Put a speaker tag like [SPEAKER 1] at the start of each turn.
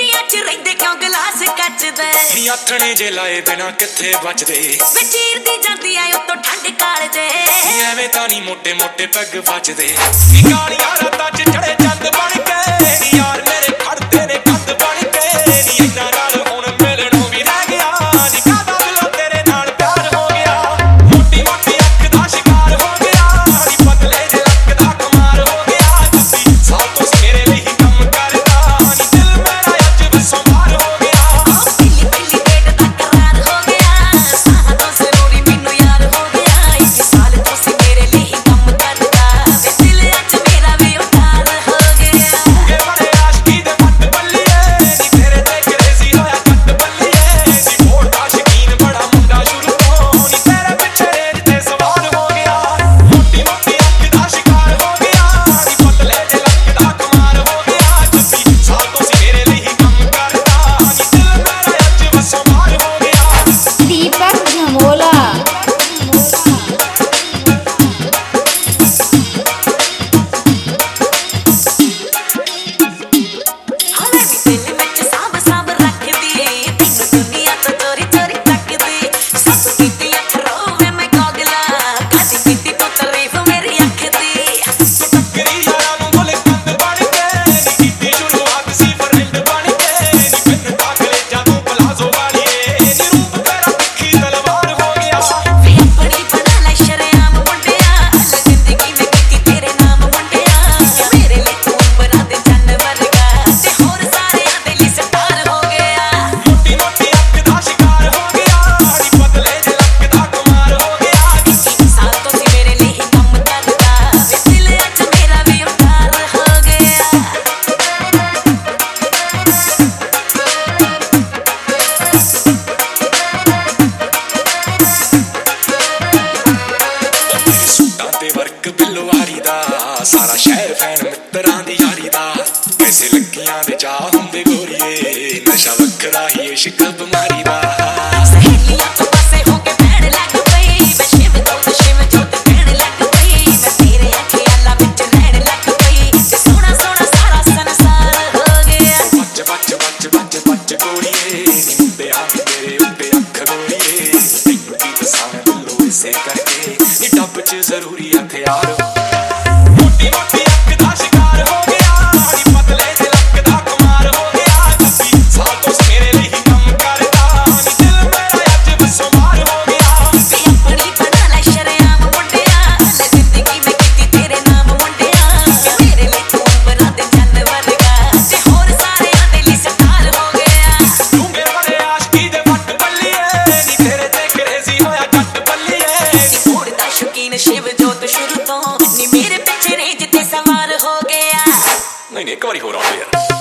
[SPEAKER 1] ਪੇਟੀਆਂ 'ਚ ਰਹਿੰਦੇ ਕਿਉਂ ਗਲਾਸ ਕੱਚਦੇ
[SPEAKER 2] ਨੀ ਆਥਣੇ ਜੇ ਲਾਏ ਬਿਨਾ ਕਿੱਥੇ ਬਚਦੇ
[SPEAKER 1] ਵੇ ਚੀਰਦੀ ਜਾਂਦੀ ਐ ਉਤੋਂ ਠੰਡ ਕਾਲਜੇ
[SPEAKER 2] ਐਵੇਂ ਤਾਂ ਨੀ ਮੋਟੇ ਮੋਟੇ ਪੱਗ ਬਚਦੇ ਨੀ ਕਾਲੀਆਂ ਰਾਤਾਂ 'ਚ ਚੜੇ ਚੰਦ ਬਣ ਕੇ ਨੀ ਯਾਰ ਮੇਰੇ ਖੜਦੇ ਨੇ ਕੰਧ ਬਣ ਕੇ ਨੀ ਇਹਨਾਂ ਨਾਲ ਹੁਣ ਮਿਲਣੋਂ ਵੀ ਰਹਿ ਗਿਆ ਨੀ ਕਾਹਦਾ ਦਿਲੋਂ ਤੇਰੇ ਨਾਲ ਪਿਆਰ ਹੋ ਗਿਆ ਮੋਟੀ ਮੋਟੀ ਅੱਖ ਦਾ ਸ਼ਿਕਾਰ ਹੋ ਗਿਆ ਨੀ ਪਤਲੇ ਜੇ ਲੱਕ ਦਾ ਖਮਾਰ ਹੋ ਗਿਆ ਤੁਸੀਂ ਸਾਲ ਤੋਂ ਮੇਰੇ ਲਈ ਹੀ ਕੰਮ ਕਰਦਾ ਨੀ ਦਿਲ ਮੇਰਾ ਅੱਜ ਵਸੋਂ ਬਾਹਰ ਹੋ ਗਿਆ
[SPEAKER 1] ਪਿੱਲੀ ਪਿੱਲੀ ਪੇਟ ਦਾ ਕਰਾਰ ਹੋ ਗਿਆ ਸਾਹਾਂ ਤੋਂ ਜ਼ਰੂਰੀ ਮੈਨੂੰ ਯਾਰ ਹੋ ਗਿਆ ਇੱਕ ਸਾਲ ਤੋਂ ਸੀ ਮੇਰੇ ਲਈ ਹੀ ਕੰਮ ਕਰਦਾ ਵੇ ਦਿਲ ਅੱਜ ਮੇਰਾ ਵੀ ਉਤਾਰ ਹੋ ਗਿਆ
[SPEAKER 2] ਤੂੰ ਬੜੇ ਆਸ਼ਕੀ ਦੇ ਪੱਟ ਬੱਲੀਏ ਨੀ ਤੇਰੇ ਤੇ ਕਰੇਜ਼ੀ ਹੋਇਆ ਕੱਟ ਬੱਲੀਏ ਨੀ ਮੋੜ ਦਾ ਸ਼ਕੀਨ ਬੜਾ ਮੁੰਡਾ ਸ਼ੁਰੂ ਤੋਂ ਨੀ ਤੇਰੇ ਪਿੱਛੇ ਰੇਜ ਤੇ ਸਵਾਰ ਹੋ ਗਿਆ ਮੋਟੀ ਮੋਟੀ ਅੱਖ ਦਾ ਸ਼ਿਕਾਰ ਹੋ ਗਿਆ ਨੀ ਪਤਲੇ ਜੇ ਲੱਕ ਦਾ ਖਮਾਰ ਹੋ ਗਿਆ ਤੁਸੀਂ ਸਾਲ ਤੋਂ ਸੀ ਮੇਰੇ ਲਈ ਹੀ ਕੰਮ ਕਰਦਾ ਨੀ ਦਿਲ ਮੇਰਾ ਅੱਜ ਵਸੋਂ ਬਾਹਰ ਹੋ ਗਿਆ
[SPEAKER 3] दीपक झमोला
[SPEAKER 1] ਹਲੇ ਵੀ ਦਿਲ ਵਿੱਚ ਸਾਂਭ ਸਾਂਭ ਰੱਖਦੀ ਤੈਨੂੰ ਦੁਨੀਆ ਤੋਂ ਚੋਰੀ ਚੋਰੀ ਤੱਕਦੀ ਸਭ ਕੀਤੀਆਂ ਖਰੋਵੇ ਮੈਂ ਗੋਗਲਾ ਕਦੀ ਕੀਤੀ ਤੂੰ ਤਾਰੀਫ ਮੇਰੀ ਅੱਖ ਦੀ
[SPEAKER 2] ਟੱਕਰੀ ਯਾਰਾਂ ਨੂੰ ਬੋਲੇ ਕੰਦ ਬਣ ਕੇ ਨੀ ਕੀਤੀ ਸ਼ੁਰੂਆਤ ਸੀ ਫਰੈਂਡ ਬਣ ਕੇ ਨੀ ਬਿਨ ਦਾਖਲੇ ਜਾਦੂ ਪਲਾਜ਼ੋ ਵਾਲੀਏ ਨੀ ਰੂਪ ਤੇਰਾ ਤਿੱਖੀ ਤਲਵਾਰ ਹੋ ਗਿਆ
[SPEAKER 1] ਵੇ ਆਪਣੀ ਬਣਾ ਲੈ ਸ਼ਰੇਆਮ ਮੁੰਡਿਆ ਲੈ ਜ਼ਿੰਦਗੀ ਮੈਂ ਕੀਤੀ ਤੇਰੇ ਨਾਮ ਮੁੰਡਿਆ ਮੇਰੇ ਲਈ ਤੂੰ ਅੰਬਰਾਂ ਦੇ ਚੰਨ ਵਰਗਾ ਤੇ ਹੋਰ ਸਾਰਿਆਂ ਦੇ ਲਈ ਸਟਾਰ ਹੋ ਗਿਆ
[SPEAKER 2] ਮੋਟੀ ਮੋਟੀ ਅੱਖ ਦਾ ਸ਼ਿਕਾਰ ਹੋ ਗਿਆ ਨੀ ਪਤਲੇ ਜੇ ਲੱਕ ਦਾ ਕੁਮਾਰ ਹੋ ਗਿਆ
[SPEAKER 1] ਇੱਕ ਸਾਲ ਤੋਂ ਸੀ ਮੇਰੇ ਲਈ ਹੀ ਕੰਮ ਕਰਦਾ ਵੇ ਦਿਲ ਅੱਜ ਮੇਰਾ ਵੀ ਉਤਾਰ ਹੋ ਗਿਆ
[SPEAKER 2] ਤੇਰੇ ਸੂਟਾਂ ਤੇ ਵਰਕ ਬਿੱਲਵਾਰੀ ਦਾ ਸਾਰਾ ਸ਼ਹਿਰ ਫੈਨ ਮਿੱਤਰਾਂ ਦੀ ਯਾਰੀ ਦਾ ਕੈਸੇ ਲੱਗੀਆਂ ਦੇ ਚਾਹ ਹੁੰਦੇ ਗੋਰੀਏ ਨਸ਼ਾ ਵੱਖਰਾ ਹੀ ਇਸ਼ਕ ਬਿਮਾਰੀ ਦਾ
[SPEAKER 1] ਸਹੇਲੀਆਂ ਤੋਂ ਪਾਸੇ ਹੋ ਕੇ ਬਹਿਣ ਲੱਗ ਪਈ ਵੇ ਸ਼ਿਵ ਜੋਤ ਕਹਿਣ ਲੱਗ ਪਈ ਮੈਂ ਤੇਰੇ ਖਿਆਲਾਂ ਵਿੱਚ ਰਹਿਣ ਲੱਗ ਪਈ ਤੇ ਸੋਹਣਾ ਸੋਹਣਾ ਸਾਰਾ ਸੰਸਾਰ ਹੋ ਗਿਆ
[SPEAKER 2] ਬੱਚ ਬੱਚ ਬੱਚ ਬੱਚ ਬੱਚ ਗੋਰੀਏ ਨੀ ਮੁੰਡਿਆਂ ਦੀ ਤੇਰੇ ਉੱਤੇ ਅੱਖ ਗੋਰੀਏ ਤੈਨੂੰ ਕੀ ਦੱਸਾਂ ਮੈਂ ਬਿੱਲੋ ਇਸੇ ਕਰਕੇ ਨੀ ਡੱਬ 'ਚ ਜ਼ਰੂਰੀ ਹਥਿਆਰ ਮੋਟੀ ਮੋਟੀ ਅੱਖ ਦਾ ਸ਼ਿਕਾਰ ਹੋ ਗਿਆ ਨੀ ਪਤਲੇ ਜੇ ਲੱਕ ਦਾ ਖਮਾਰ ਹੋ ਗਿਆ ਤੁਸੀਂ ਸਾਲ ਤੋਂ ਮੇਰੇ ਲਈ ਹੀ ਕੰਮ ਕਰਦਾ ਨੀ ਦਿਲ ਮੇਰਾ ਅੱਜ ਵਸੋਂ ਬਾਹਰ ਹੋ ਗਿਆ
[SPEAKER 1] ਵੇ ਆਪਣੀ ਬਣਾ ਲੈ ਸ਼ਰੇਆਮ ਮੁੰਡਿਆ ਲੈ ਜ਼ਿੰਦਗੀ ਮੈਂ ਕੀਤੀ ਤੇਰੇ ਨਾਮ ਮੁੰਡਿਆ ਮੇਰੇ ਲਈ ਤੂੰ ਅੰਬਰਾਂ ਦੇ ਚੰਨ ਵਰਗਾ ਤੇ ਹੋਰ ਸਾਰਿਆਂ ਦੇ ਲਈ ਸਟਾਰ ਹੋ ਗਿਆ
[SPEAKER 2] ਡੂੰਘੇ ਬੜੇ ਆਸ਼ਕੀ ਦੇ ਵੱਟ ਬੱਲੀਏ ਨੀ ਤੇਰੇ ਤੇ ਕਰੇਜ਼ੀ ਹੋਇਆ ਕੱਟ ਬੱਲੀਏ
[SPEAKER 1] ਮੋੜ ਦਾ ਸ਼ੌਕੀਨ ਸ਼ਿਵ ਜੋਤ ਸ਼ੁਰੂ ਤੋਂ ਨੀ ਮੇਰੇ ਪਿੱਛੇ ਰੇਂਜ ਤੇ ਸਵਾਰ ਹੋ ਗਿਆ
[SPEAKER 2] ਨਹੀਂ ਨਹੀਂ ਇੱਕ ਵਾਰੀ ਹੋਰ ਆਉਂਦੇ ਯਾਰ